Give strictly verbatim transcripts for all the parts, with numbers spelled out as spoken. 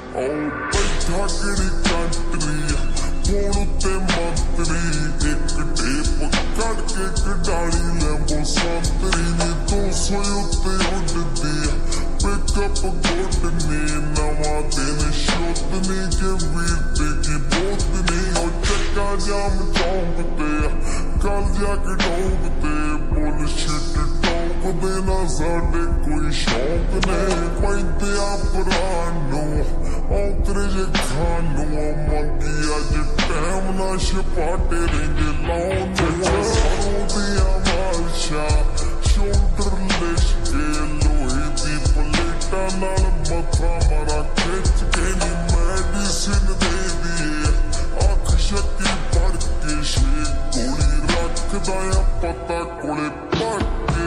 बैठा केड़ी country phone उत्ते मंत्री एक टेप कड़ के कडाली लैंबो संतरी नी दो सौ उत्ते उड़दी पिकअप गोडनी नवा दिन शोधनी के वीर ते की बोतनी और चक्का जाम चौंक ते कल जाके डोबते बुलशिट टोक देना साडे कोई शौक ने पैंदे आ पुरानो औतरे जे खानो मंगी अज टैम ना छपाटे रेंगे लाउन सारों दिया मालशा शोल्डर लिशके लोहे दी प्लेटा नाल मथा मारा खिच के नी मेडिसिन दे दिए अख शक्की पड़ के शे गोली रखदा आ पता कोले पड़ के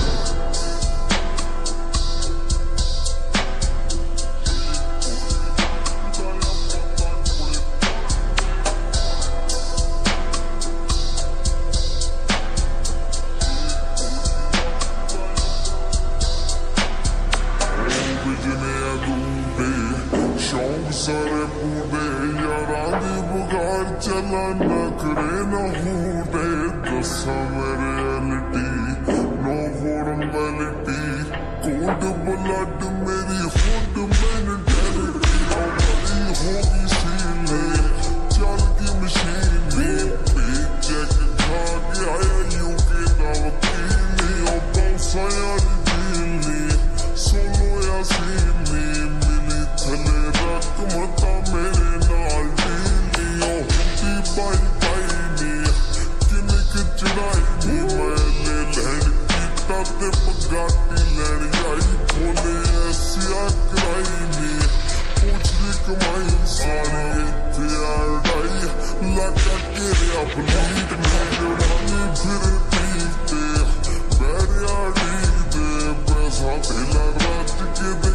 सारे पूरे यारां दी बगाड़ चला नखरे न हूडे दसा मेरे एलिटी नो फॉर्मेलिटी कोड ब्लड मेरी फुड मेंटेलिटी बड़ी होगी सीने चल की मशीनी पेचेक खा के आया यूके दा वकीली ओ बौसा यारी दिल्ली सोलो या सीनी मिली थले मता मेरे नाल डीली होंदी बाई बाई नी किन्नी चढ़ाई नी मैं ले लैन कीता ते पगाटी लैन आई बोले ऐसिया कराई नी पूछदी कमाई सारी इत्थे अड़ाई लगा घेरिया फलीट ने जड़ानी फिर पीते बैरिया डी दे पैसा तेला रच के दे